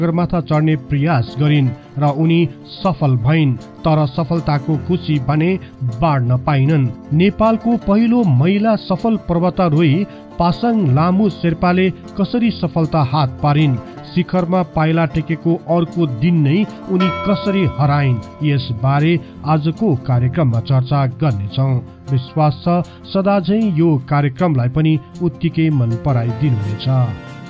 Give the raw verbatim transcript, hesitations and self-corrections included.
सगरमाथा चढ्ने प्रयास गरिन् र उनी सफल भइन्, तर सफलताको खुसी भने बाँड्न पाइनन्। नेपालको पहिलो महिला सफल पर्वतारोही पासाङ लामु शेर्पाले कसरी सफलता हात पारिन्, शिखरमा पाइला टेकेको अर्को दिन नै उनी कसरी हराइन्, यसबारे आजको कार्यक्रममा चर्चा गर्नेछौँ। विश्वास छ सदाझै यो कार्यक्रमलाई पनि उत्तिकै मन पराइदिनुहुनेछ।